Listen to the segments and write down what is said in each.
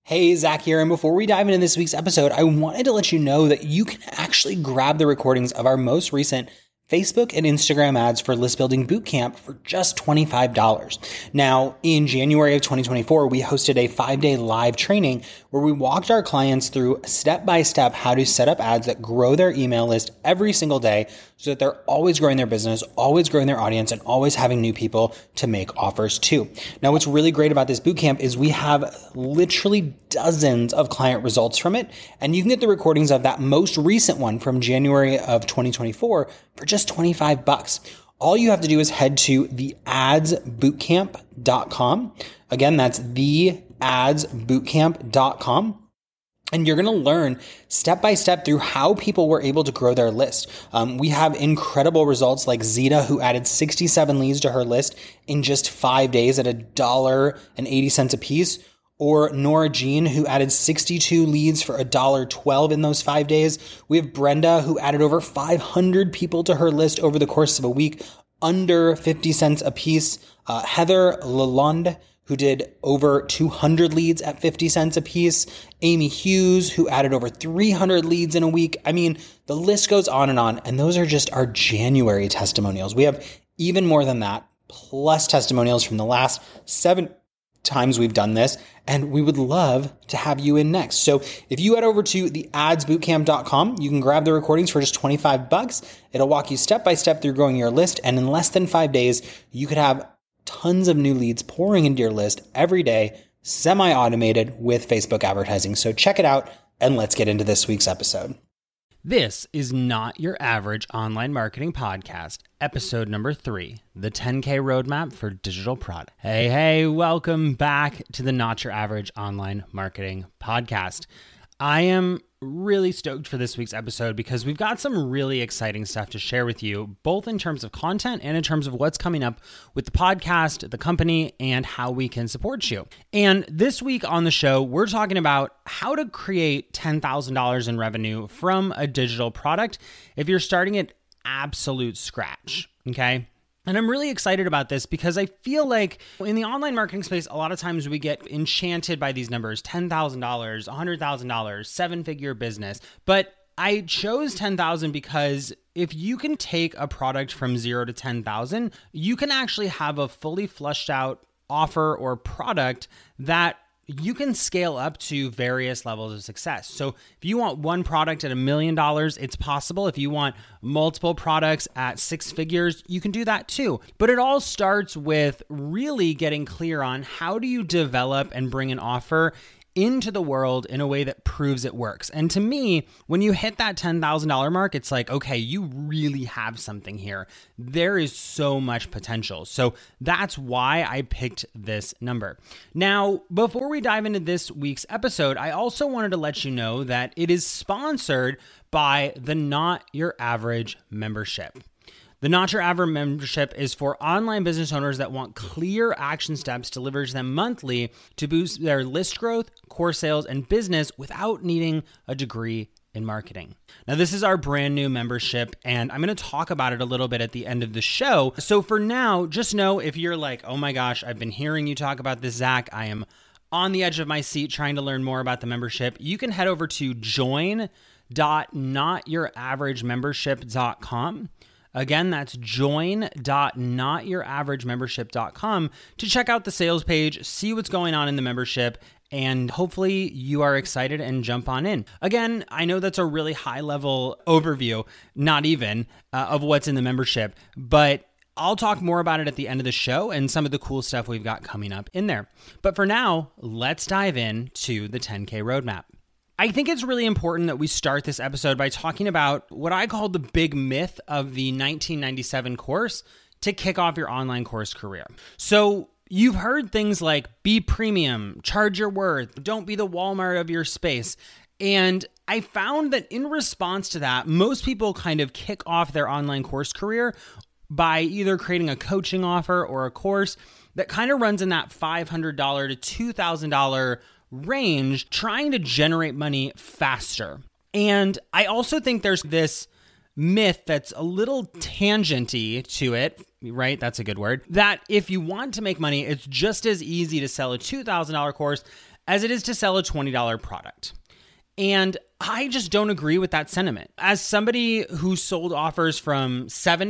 Hey, Zach here, and before we dive into this week's episode, I wanted to let you know that you can actually grab the recordings of our most recent Facebook and Instagram ads for List Building Bootcamp for just $25. Now, in January of 2024, we hosted a 5-day live training where we walked our clients through step-by-step how to set up ads that grow their email list every single day so that they're always growing their business, always growing their audience, and always having new people to make offers to. Now, what's really great about this bootcamp is we have literally dozens of client results from it, and you can get the recordings of that most recent one from January of 2024 for just $25. All you have to do is head to theadsbootcamp.com. Again, that's theadsbootcamp.com. And you're going to learn step by step through how people were able to grow their list. We have incredible results like Zeta, who added 67 leads to her list in just 5 days at $1.80 a piece. Or Nora Jean, who added 62 leads for $1.12 in those 5 days. We have Brenda, who added over 500 people to her list over the course of a week, under 50 cents a piece. Heather Lalonde, who did over 200 leads at 50 cents a piece. Amy Hughes, who added over 300 leads in a week. I mean, the list goes on. And those are just our January testimonials. We have even more than that, plus testimonials from the last 7 times we've done this, and we would love to have you in next. So if you head over to theadsbootcamp.com, you can grab the recordings for just $25. It'll walk you step by step through growing your list, and in less than 5 days, you could have tons of new leads pouring into your list every day, semi-automated with Facebook advertising. So check it out, and let's get into this week's episode. This is Not Your Average Online Marketing Podcast, episode number 3, the 10K Roadmap for Digital Product. Hey, welcome back to the Not Your Average Online Marketing Podcast. I am really stoked for this week's episode because we've got some really exciting stuff to share with you, both in terms of content and in terms of what's coming up with the podcast, the company, and how we can support you. And this week on the show, we're talking about how to create $10,000 in revenue from a digital product if you're starting at absolute scratch, okay? And I'm really excited about this because I feel like in the online marketing space, a lot of times we get enchanted by these numbers, $10,000, $100,000, 7-figure business. But I chose 10,000 because if you can take a product from 0 to 10,000, you can actually have a fully fleshed out offer or product that you can scale up to various levels of success. So if you want one product at $1 million, it's possible. If you want multiple products at 6 figures, you can do that too. But it all starts with really getting clear on how do you develop and bring an offer into the world in a way that proves it works. And to me, when you hit that $10,000 mark, it's like, okay, you really have something here. There is so much potential. So that's why I picked this number. Now, before we dive into this week's episode, I also wanted to let you know that it is sponsored by the Not Your Average membership. The Not Your Average membership is for online business owners that want clear action steps delivered to them monthly to boost their list growth, course sales, and business without needing a degree in marketing. Now, this is our brand new membership, and I'm going to talk about it a little bit at the end of the show. So for now, just know if you're like, oh my gosh, I've been hearing you talk about this, Zach, I am on the edge of my seat trying to learn more about the membership, you can head over to join.notyouraverage.membership.com. Again, that's join.notyouraverage.membership.com to check out the sales page, see what's going on in the membership, and hopefully you are excited and jump on in. Again, I know that's a really high-level overview, not even, of what's in the membership, but I'll talk more about it at the end of the show and some of the cool stuff we've got coming up in there. But for now, let's dive into the 10K Roadmap. I think it's really important that we start this episode by talking about what I call the big myth of the 1997 course to kick off your online course career. So you've heard things like be premium, charge your worth, don't be the Walmart of your space. And I found that in response to that, most people kind of kick off their online course career by either creating a coaching offer or a course that kind of runs in that $500 to $2,000 range, trying to generate money faster. And I also think there's this myth that's a little tangenty to it, right? That's a good word. That if you want to make money, it's just as easy to sell a $2,000 course as it is to sell a $20 product. And I just don't agree with that sentiment. As somebody who sold offers from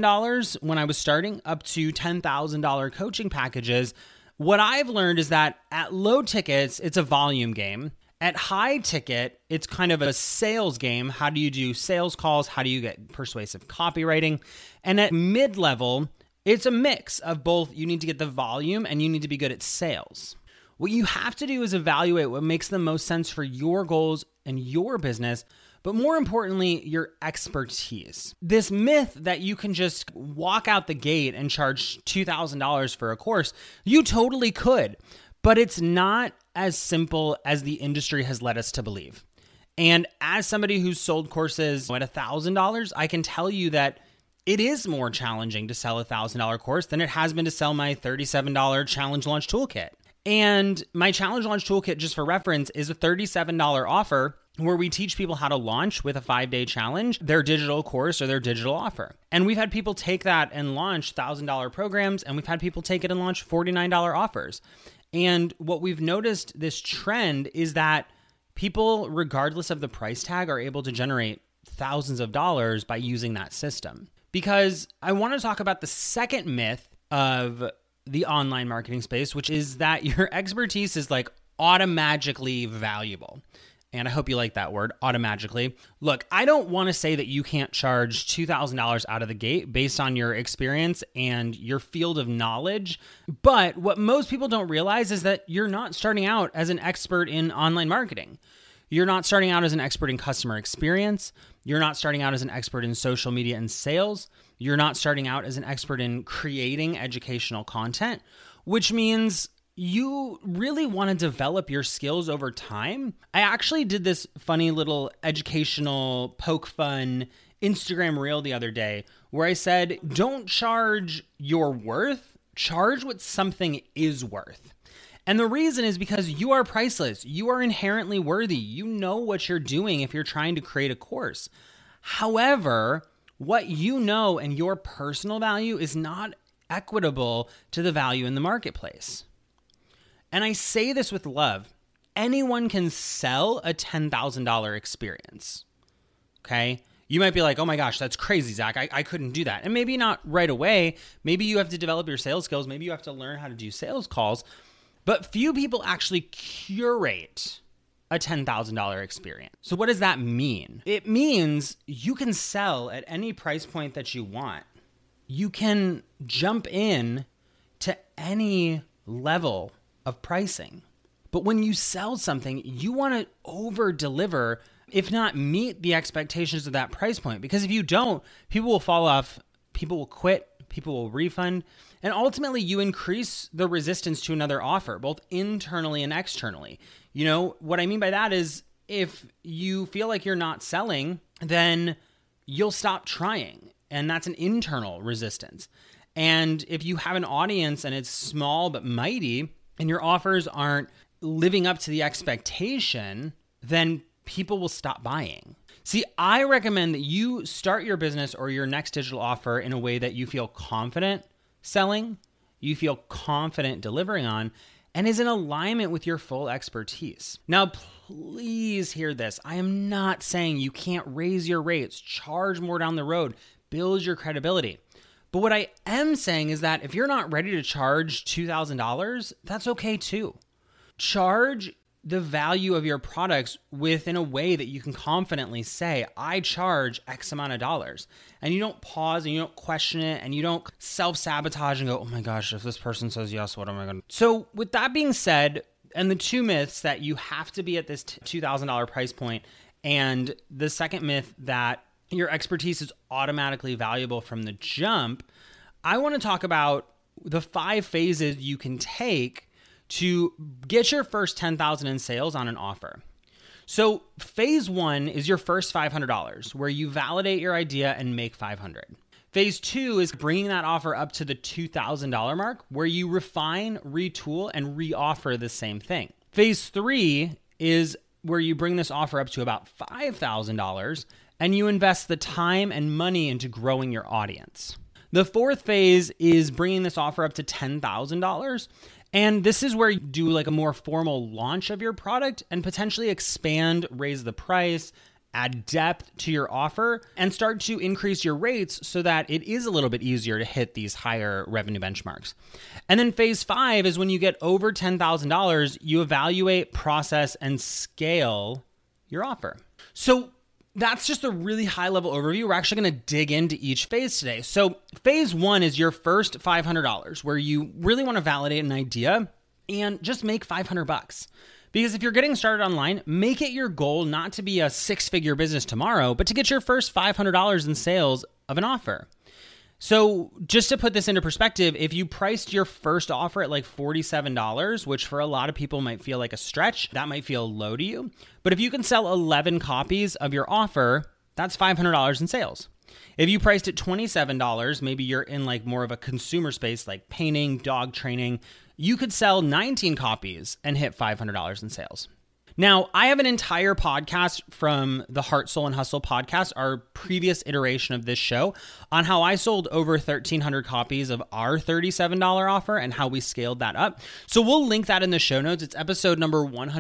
$7 when I was starting up to $10,000 coaching packages, what I've learned is that at low tickets, it's a volume game. At high ticket, it's kind of a sales game. How do you do sales calls? How do you get persuasive copywriting? And at mid-level, it's a mix of both. You need to get the volume and you need to be good at sales. What you have to do is evaluate what makes the most sense for your goals and your business, but more importantly, your expertise. This myth that you can just walk out the gate and charge $2,000 for a course, you totally could, but it's not as simple as the industry has led us to believe. And as somebody who's sold courses at $1,000, I can tell you that it is more challenging to sell a $1,000 course than it has been to sell my $37 Challenge Launch Toolkit. And my Challenge Launch Toolkit, just for reference, is a $37 offer where we teach people how to launch with a 5-day challenge, their digital course or their digital offer. And we've had people take that and launch $1,000 programs, and we've had people take it and launch $49 offers. And what we've noticed this trend is that people, regardless of the price tag, are able to generate thousands of dollars by using that system. Because I want to talk about the second myth of the online marketing space, which is that your expertise is like automatically valuable. And I hope you like that word, automatically. Look, I don't want to say that you can't charge $2,000 out of the gate based on your experience and your field of knowledge. But what most people don't realize is that you're not starting out as an expert in online marketing. You're not starting out as an expert in customer experience. You're not starting out as an expert in social media and sales. You're not starting out as an expert in creating educational content, which means you really want to develop your skills over time. I actually did this funny little educational poke fun Instagram reel the other day where I said, don't charge your worth, charge what something is worth. And the reason is because you are priceless. You are inherently worthy. You know what you're doing if you're trying to create a course. However, what you know and your personal value is not equitable to the value in the marketplace. And I say this with love. Anyone can sell a $10,000 experience. Okay? You might be like, oh my gosh, that's crazy, Zach. I couldn't do that. And maybe not right away. Maybe you have to develop your sales skills. Maybe you have to learn how to do sales calls. But few people actually curate a $10,000 experience. So what does that mean? It means you can sell at any price point that you want. You can jump in to any level of pricing. But when you sell something, you want to over deliver, if not meet the expectations of that price point. Because if you don't, people will fall off, people will quit, people will refund, and ultimately you increase the resistance to another offer, both internally and externally. You know, what I mean by that is if you feel like you're not selling, then you'll stop trying. And that's an internal resistance. And if you have an audience and it's small but mighty, and your offers aren't living up to the expectation, then people will stop buying. See, I recommend that you start your business or your next digital offer in a way that you feel confident selling, you feel confident delivering on, and is in alignment with your full expertise. Now, please hear this. I am not saying you can't raise your rates, charge more down the road, build your credibility. But what I am saying is that if you're not ready to charge $2,000, that's okay too. Charge the value of your products within a way that you can confidently say, I charge X amount of dollars. And you don't pause and you don't question it and you don't self-sabotage and go, oh my gosh, if this person says yes, what am I going to do? So with that being said, and the two myths that you have to be at this $2,000 price point, and the second myth that your expertise is automatically valuable from the jump, I want to talk about the 5 phases you can take to get your first $10,000 in sales on an offer. So phase 1 is your first $500, where you validate your idea and make $500. Phase 2 is bringing that offer up to the $2,000 mark, where you refine, retool, and re-offer the same thing. Phase 3 is where you bring this offer up to about $5,000, and you invest the time and money into growing your audience. The fourth phase is bringing this offer up to $10,000, And this is where you do like a more formal launch of your product and potentially expand, raise the price, add depth to your offer, and start to increase your rates so that it is a little bit easier to hit these higher revenue benchmarks. And then phase 5 is when you get over $10,000, you evaluate, process, and scale your offer. So that's just a really high level overview. We're actually going to dig into each phase today. So phase 1 is your first $500, where you really want to validate an idea and just make $500. Because if you're getting started online, make it your goal not to be a 6-figure business tomorrow, but to get your first $500 in sales of an offer. So just to put this into perspective, if you priced your first offer at like $47, which for a lot of people might feel like a stretch, that might feel low to you. But if you can sell 11 copies of your offer, that's $500 in sales. If you priced at $27, maybe you're in like more of a consumer space like painting, dog training, you could sell 19 copies and hit $500 in sales. Now, I have an entire podcast from the Heart, Soul, and Hustle podcast, our previous iteration of this show, on how I sold over 1,300 copies of our $37 offer and how we scaled that up. So we'll link that in the show notes. It's episode number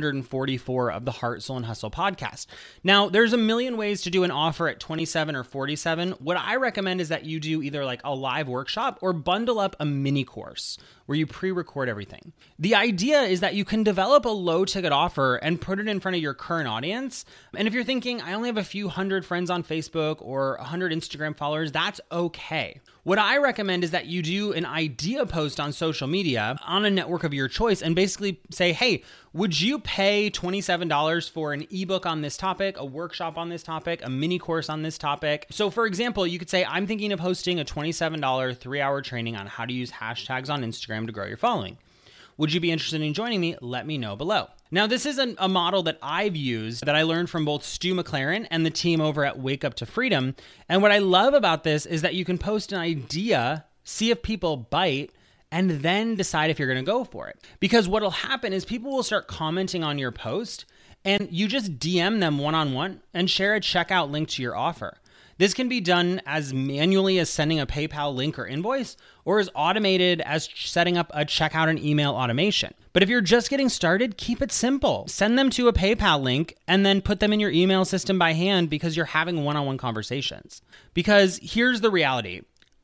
144 of the Heart, Soul, and Hustle podcast. Now, there's a million ways to do an offer at 27 or 47. What I recommend is that you do either like a live workshop or bundle up a mini course where you pre-record everything. The idea is that you can develop a low-ticket offer and put it in front of your current audience. And if you're thinking, I only have a few hundred friends on Facebook or 100 Instagram followers, that's okay. What I recommend is that you do an idea post on social media on a network of your choice and basically say, hey, would you pay $27 for an ebook on this topic, a workshop on this topic, a mini course on this topic? So for example, you could say, I'm thinking of hosting a $27 3-hour training on how to use hashtags on Instagram to grow your following. Would you be interested in joining me? Let me know below. Now, this is a model that I've used that I learned from both Stu McLaren and the team over at Wake Up to Freedom. And what I love about this is that you can post an idea, see if people bite, and then decide if you're going to go for it. Because what'll happen is people will start commenting on your post and you just DM them one-on-one and share a checkout link to your offer. This can be done as manually as sending a PayPal link or invoice, or as automated as setting up a checkout and email automation. But if you're just getting started, keep it simple. Send them to a PayPal link and then put them in your email system by hand because you're having one-on-one conversations. Because here's the reality.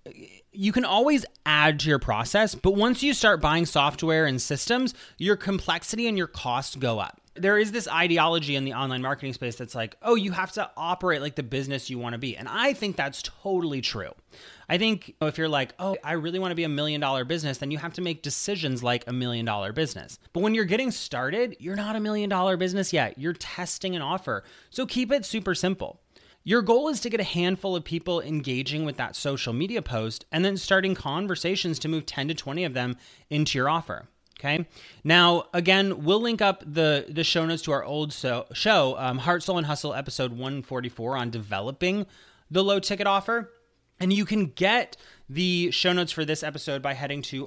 You can always add to your process, but once you start buying software and systems, your complexity and your costs go up. There is this ideology in the online marketing space that's like, oh, you have to operate like the business you want to be. And I think that's totally true. I think if you're like, oh, I really want to be $1 million business, then you have to make decisions like $1 million business. But when you're getting started, you're not $1 million business yet. You're testing an offer. So keep it super simple. Your goal is to get a handful of people engaging with that social media post and then starting conversations to move 10 to 20 of them into your offer. Okay. Now, again, we'll link up the show notes to our old show, Heart, Soul, and Hustle, episode 144 on developing the low ticket offer. And you can get the show notes for this episode by heading to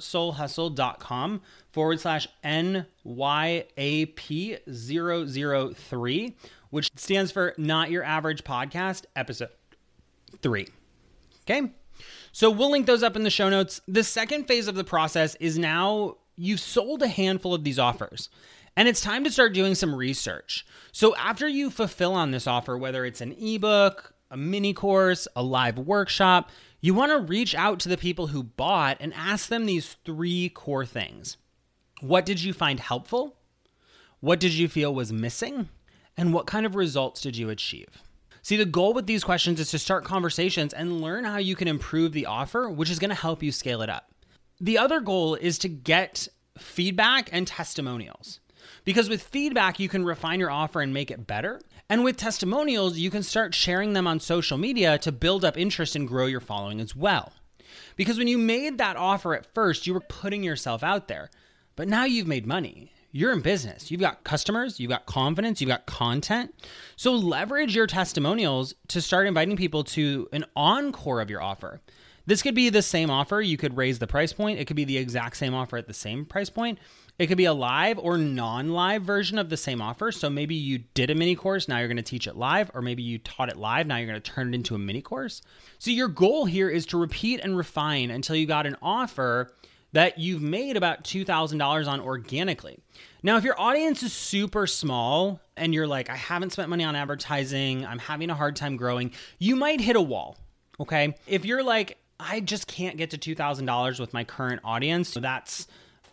heartsoulhustle.com/NYAP003, which stands for Not Your Average Podcast, episode 3. Okay. So we'll link those up in the show notes. The second phase of the process is now you've sold a handful of these offers and it's time to start doing some research. So after you fulfill on this offer, whether it's an ebook, a mini course, a live workshop, you want to reach out to the people who bought and ask them these 3 core things. What did you find helpful? What did you feel was missing? And what kind of results did you achieve? See, the goal with these questions is to start conversations and learn how you can improve the offer, which is going to help you scale it up. The other goal is to get feedback and testimonials. Because with feedback, you can refine your offer and make it better. And with testimonials, you can start sharing them on social media to build up interest and grow your following as well. Because when you made that offer at first, you were putting yourself out there. But now you've made money. You're in business. You've got customers, you've got confidence, you've got content. So leverage your testimonials to start inviting people to an encore of your offer. This could be the same offer. You could raise the price point. It could be the exact same offer at the same price point. It could be a live or non-live version of the same offer. So maybe you did a mini course, now you're going to teach it live, or maybe you taught it live, now you're going to turn it into a mini course. So your goal here is to repeat and refine until you got an offer that you've made about $2,000 on organically. Now, if your audience is super small and you're like, I haven't spent money on advertising, I'm having a hard time growing, you might hit a wall, okay? If you're like, I just can't get to $2,000 with my current audience, so that's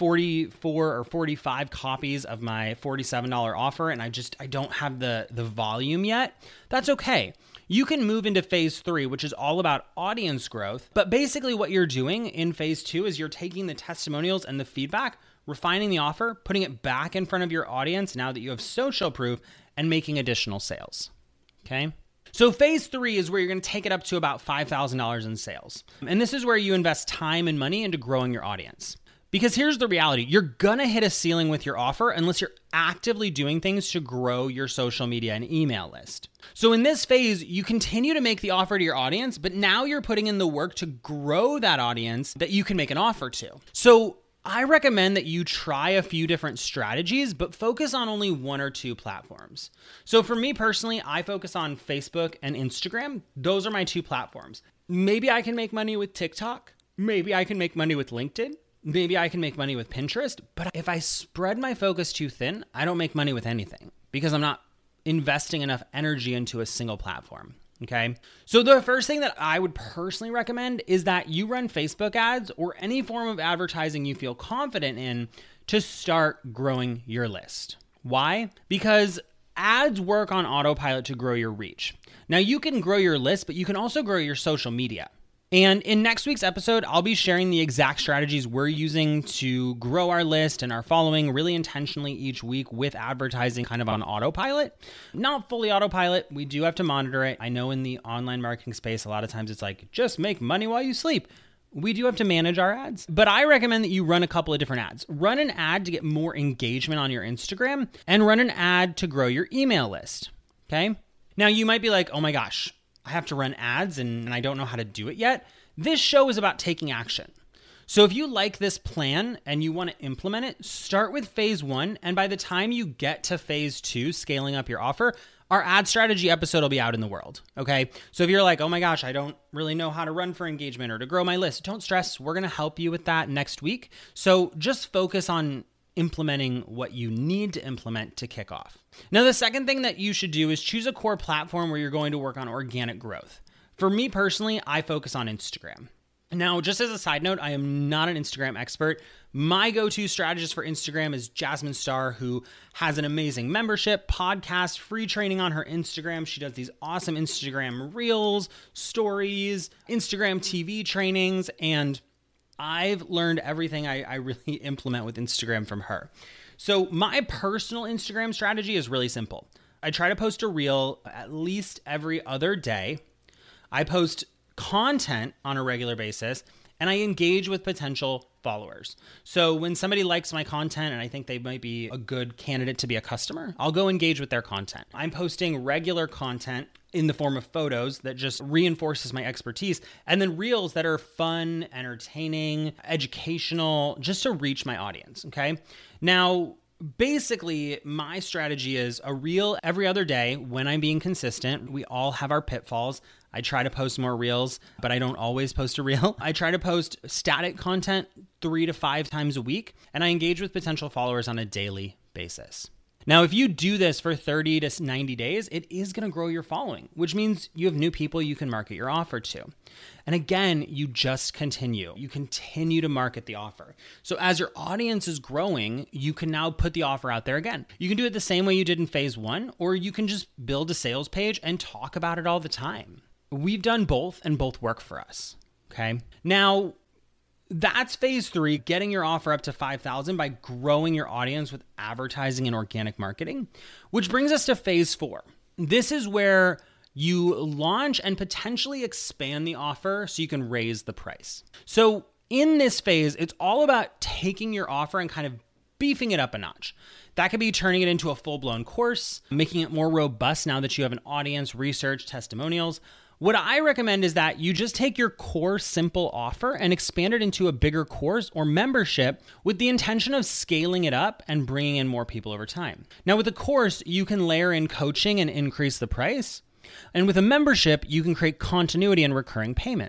44 or 45 copies of my $47 offer, and I don't have the volume yet, that's okay. You can move into phase 3, which is all about audience growth. But basically what you're doing in phase 2 is you're taking the testimonials and the feedback, refining the offer, putting it back in front of your audience now that you have social proof, and making additional sales, okay? So phase 3 is where you're going to take it up to about $5,000 in sales. And this is where you invest time and money into growing your audience. Because here's the reality, you're gonna hit a ceiling with your offer unless you're actively doing things to grow your social media and email list. So in this phase, you continue to make the offer to your audience, but now you're putting in the work to grow that audience that you can make an offer to. So I recommend that you try a few different strategies, but focus on only 1 or 2 platforms. So for me personally, I focus on Facebook and Instagram. Those are my 2 platforms. Maybe I can make money with TikTok. Maybe I can make money with LinkedIn. Maybe I can make money with Pinterest, but if I spread my focus too thin, I don't make money with anything because I'm not investing enough energy into a single platform, okay? So the first thing that I would personally recommend is that you run Facebook ads or any form of advertising you feel confident in to start growing your list. Why? Because ads work on autopilot to grow your reach. Now you can grow your list, but you can also grow your social media. And in next week's episode, I'll be sharing the exact strategies we're using to grow our list and our following really intentionally each week with advertising kind of on autopilot. Not fully autopilot. We do have to monitor it. I know in the online marketing space, a lot of times it's like, just make money while you sleep. We do have to manage our ads, but I recommend that you run a couple of different ads. Run an ad to get more engagement on your Instagram and run an ad to grow your email list, okay? Now you might be like, oh my gosh, I have to run ads and I don't know how to do it yet. This show is about taking action. So if you like this plan and you want to implement it, start with phase 1. And by the time you get to phase 2, scaling up your offer, our ad strategy episode will be out in the world. Okay. So if you're like, oh my gosh, I don't really know how to run for engagement or to grow my list, don't stress. We're going to help you with that next week. So just focus on implementing what you need to implement to kick off. Now, the second thing that you should do is choose a core platform where you're going to work on organic growth. For me personally, I focus on Instagram. Now, just as a side note, I am not an Instagram expert. My go-to strategist for Instagram is Jasmine Star, who has an amazing membership, podcast, free training on her Instagram. She does these awesome Instagram reels, stories, Instagram TV trainings, and I've learned everything I really implement with Instagram from her. So my personal Instagram strategy is really simple. I try to post a reel at least every other day. I post content on a regular basis, and I engage with potential followers. So when somebody likes my content and I think they might be a good candidate to be a customer, I'll go engage with their content. I'm posting regular content in the form of photos that just reinforces my expertise, and then reels that are fun, entertaining, educational, just to reach my audience, okay? Now, basically, my strategy is a reel every other day when I'm being consistent. We all have our pitfalls. I try to post more reels, but I don't always post a reel. I try to post static content 3 to 5 times a week, and I engage with potential followers on a daily basis. Now, if you do this for 30 to 90 days, it is going to grow your following, which means you have new people you can market your offer to. And again, you just continue. You continue to market the offer. So as your audience is growing, you can now put the offer out there again. You can do it the same way you did in phase 1, or you can just build a sales page and talk about it all the time. We've done both, and both work for us, okay? Now, that's phase 3, getting your offer up to 5,000 by growing your audience with advertising and organic marketing, which brings us to phase 4. This is where you launch and potentially expand the offer so you can raise the price. So in this phase, it's all about taking your offer and kind of beefing it up a notch. That could be turning it into a full-blown course, making it more robust now that you have an audience, research, testimonials. What I recommend is that you just take your core simple offer and expand it into a bigger course or membership with the intention of scaling it up and bringing in more people over time. Now, with a course, you can layer in coaching and increase the price. And with a membership, you can create continuity and recurring payments.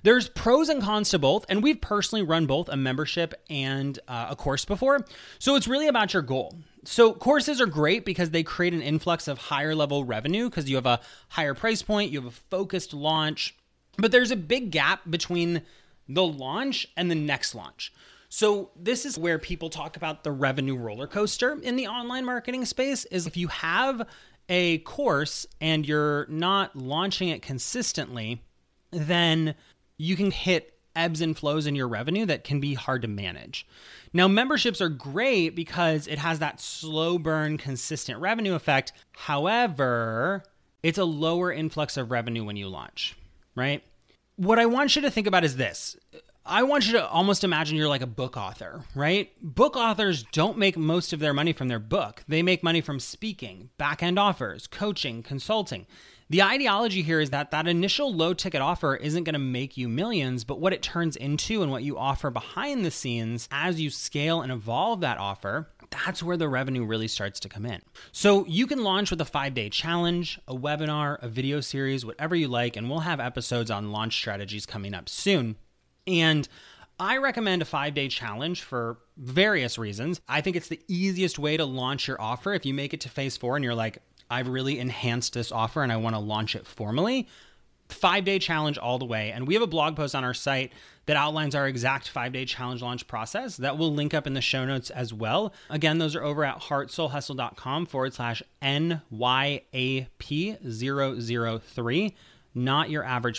There's pros and cons to both, and we've personally run both a membership and a course before. So it's really about your goal. So courses are great because they create an influx of higher level revenue because you have a higher price point, you have a focused launch, but there's a big gap between the launch and the next launch. So this is where people talk about the revenue roller coaster in the online marketing space. Is if you have a course and you're not launching it consistently, then you can hit ebbs and flows in your revenue that can be hard to manage. Now, memberships are great because it has that slow burn, consistent revenue effect. However, it's a lower influx of revenue when you launch, right? What I want you to think about is this. I want you to almost imagine you're like a book author, right? Book authors don't make most of their money from their book. They make money from speaking, back-end offers, coaching, consulting. The ideology here is that that initial low-ticket offer isn't going to make you millions, but what it turns into and what you offer behind the scenes as you scale and evolve that offer, that's where the revenue really starts to come in. So you can launch with a 5-day challenge, a webinar, a video series, whatever you like, and we'll have episodes on launch strategies coming up soon. And I recommend a 5-day challenge for various reasons. I think it's the easiest way to launch your offer. If you make it to phase 4 and you're like, I've really enhanced this offer and I want to launch it formally, 5-day challenge all the way. And we have a blog post on our site that outlines our exact 5-day challenge launch process that will link up in the show notes as well. Again, those are over at heartsoulhustle.com/NYAP003, not your average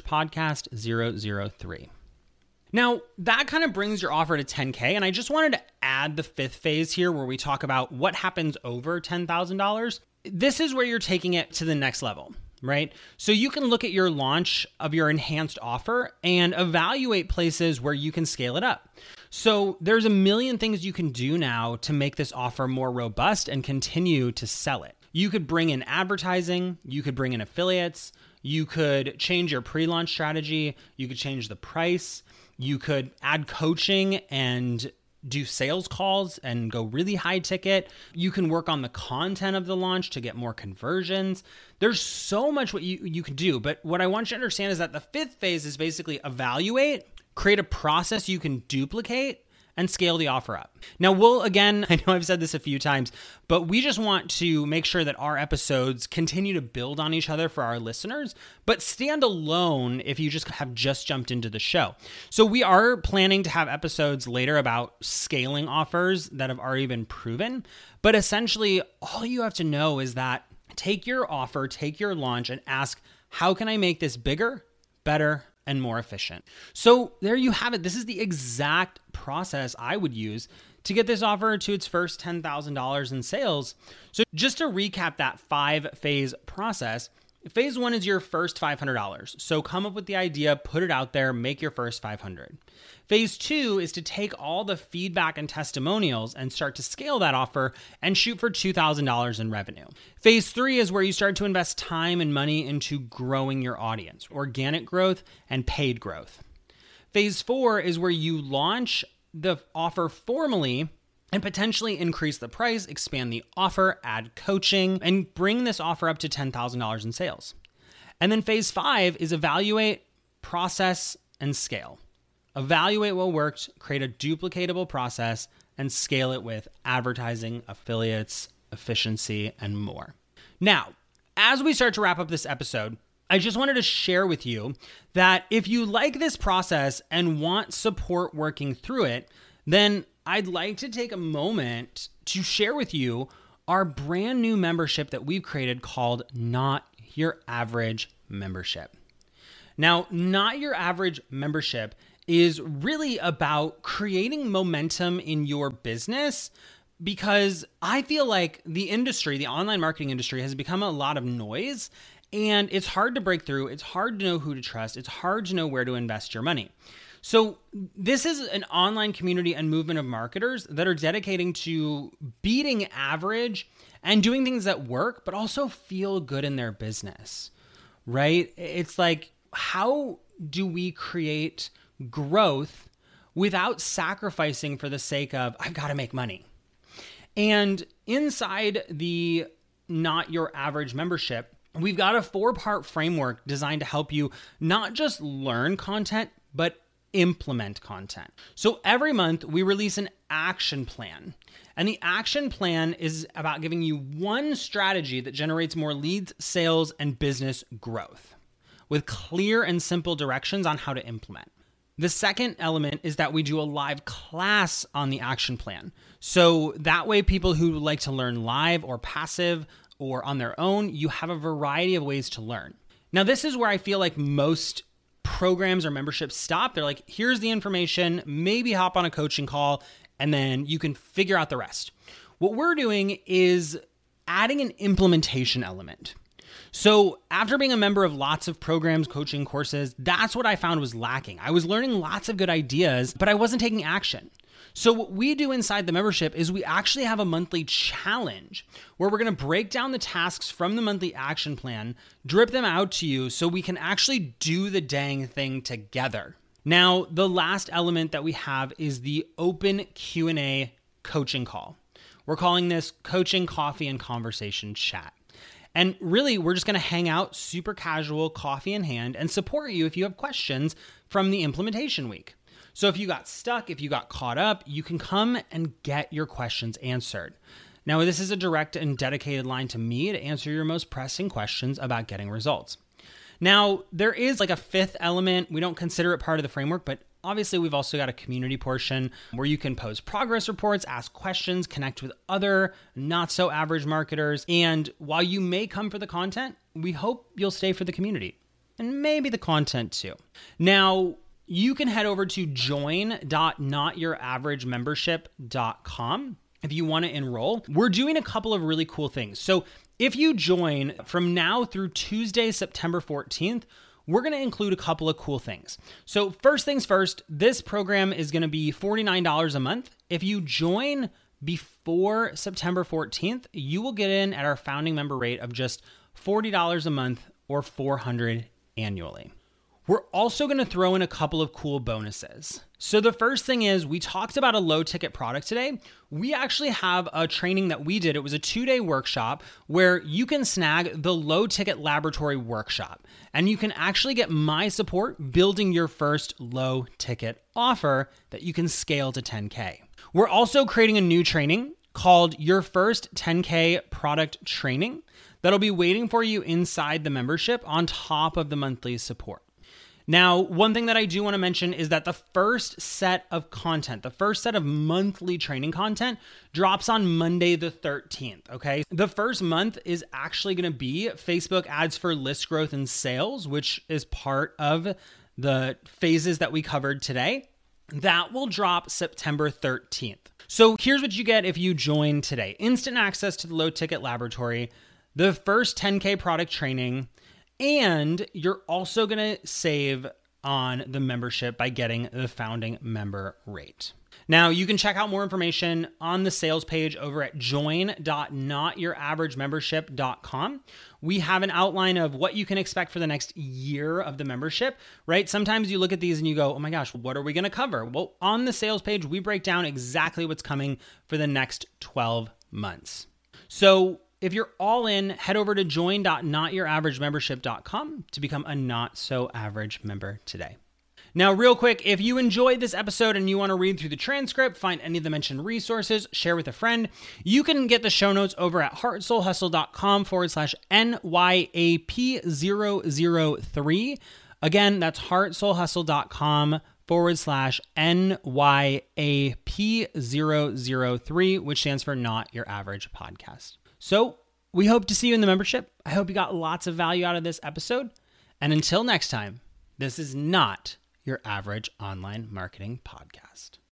podcast 003. Now, that kind of brings your offer to 10K, and I just wanted to add the 5th phase here where we talk about what happens over $10,000. This is where you're taking it to the next level, right? So you can look at your launch of your enhanced offer and evaluate places where you can scale it up. So there's a million things you can do now to make this offer more robust and continue to sell it. You could bring in advertising, you could bring in affiliates, you could change your pre-launch strategy, you could change the price, you could add coaching and do sales calls and go really high ticket. You can work on the content of the launch to get more conversions. There's so much what you can do. But what I want you to understand is that the 5th phase is basically evaluate, create a process you can duplicate, and scale the offer up. Now, again, I know I've said this a few times, but we just want to make sure that our episodes continue to build on each other for our listeners, but stand alone if you have just jumped into the show. So we are planning to have episodes later about scaling offers that have already been proven, but essentially all you have to know is that take your offer, take your launch, and ask, how can I make this bigger, better, and more efficient? So there you have it. This is the exact process I would use to get this offer to its first $10,000 in sales. So just to recap that 5-phase process, phase 1 is your first $500. So come up with the idea, put it out there, make your first $500. Phase 2 is to take all the feedback and testimonials and start to scale that offer and shoot for $2,000 in revenue. Phase 3 is where you start to invest time and money into growing your audience, organic growth and paid growth. Phase 4 is where you launch the offer formally and potentially increase the price, expand the offer, add coaching, and bring this offer up to $10,000 in sales. And then phase 5 is evaluate, process, and scale. Evaluate what worked, create a duplicatable process, and scale it with advertising, affiliates, efficiency, and more. Now, as we start to wrap up this episode, I just wanted to share with you that if you like this process and want support working through it, then I'd like to take a moment to share with you our brand new membership that we've created called Not Your Average Membership. Now, Not Your Average Membership is really about creating momentum in your business, because I feel like the industry, the online marketing industry, has become a lot of noise, and it's hard to break through. It's hard to know who to trust. It's hard to know where to invest your money. So this is an online community and movement of marketers that are dedicating to beating average and doing things that work, but also feel good in their business, right? It's like, how do we create growth without sacrificing for the sake of, I've got to make money? And inside the Not Your Average membership, we've got a 4-part framework designed to help you not just learn content, but implement content. So every month we release an action plan. And the action plan is about giving you one strategy that generates more leads, sales, and business growth with clear and simple directions on how to implement. The second element is that we do a live class on the action plan. So that way people who like to learn live or passive or on their own, you have a variety of ways to learn. Now, this is where I feel like most programs or memberships stop. They're like, here's the information, maybe hop on a coaching call, and then you can figure out the rest. What we're doing is adding an implementation element. So after being a member of lots of programs, coaching courses, that's what I found was lacking. I was learning lots of good ideas, but I wasn't taking action. So what we do inside the membership is we actually have a monthly challenge where we're going to break down the tasks from the monthly action plan, drip them out to you so we can actually do the dang thing together. Now, the last element that we have is the open Q&A coaching call. We're calling this Coaching, Coffee, and Conversation Chat. And really, we're just going to hang out super casual, coffee in hand, and support you if you have questions from the implementation week. So if you got stuck, if you got caught up, you can come and get your questions answered. Now, this is a direct and dedicated line to me to answer your most pressing questions about getting results. Now, there is like a fifth element. We don't consider it part of the framework, but obviously we've also got a community portion where you can post progress reports, ask questions, connect with other not so average marketers. And while you may come for the content, we hope you'll stay for the community and maybe the content too. Now, you can head over to join.notyouraverage.membership.com if you want to enroll. We're doing a couple of really cool things. So if you join from now through Tuesday, September 14th, we're going to include a couple of cool things. So first things first, this program is going to be $49 a month. If you join before September 14th, you will get in at our founding member rate of just $40 a month or $400 annually. We're also going to throw in a couple of cool bonuses. So the first thing is we talked about a low ticket product today. We actually have a training that we did. It was a 2-day workshop where you can snag the low ticket laboratory workshop and you can actually get my support building your first low ticket offer that you can scale to 10K. We're also creating a new training called Your First 10K Product Training that'll be waiting for you inside the membership on top of the monthly support. Now, one thing that I do want to mention is that the first set of content, the first set of monthly training content drops on Monday the 13th, okay? The first month is actually going to be Facebook ads for list growth and sales, which is part of the phases that we covered today. That will drop September 13th. So here's what you get if you join today. Instant access to the low ticket laboratory, the first 10K product training, and you're also going to save on the membership by getting the founding member rate. Now, you can check out more information on the sales page over at join.notyouraverage.membership.com. We have an outline of what you can expect for the next year of the membership, right? Sometimes you look at these and you go, oh my gosh, what are we going to cover? Well, on the sales page, we break down exactly what's coming for the next 12 months. So if you're all in, head over to join.notyouraverage.membership.com to become a not so average member today. Now, real quick, if you enjoyed this episode and you want to read through the transcript, find any of the mentioned resources, share with a friend, you can get the show notes over at heartsoulhustle.com/NYAP003. Again, that's heartsoulhustle.com/NYAP003, which stands for Not Your Average Podcast. So we hope to see you in the membership. I hope you got lots of value out of this episode. And until next time, this is not your average online marketing podcast.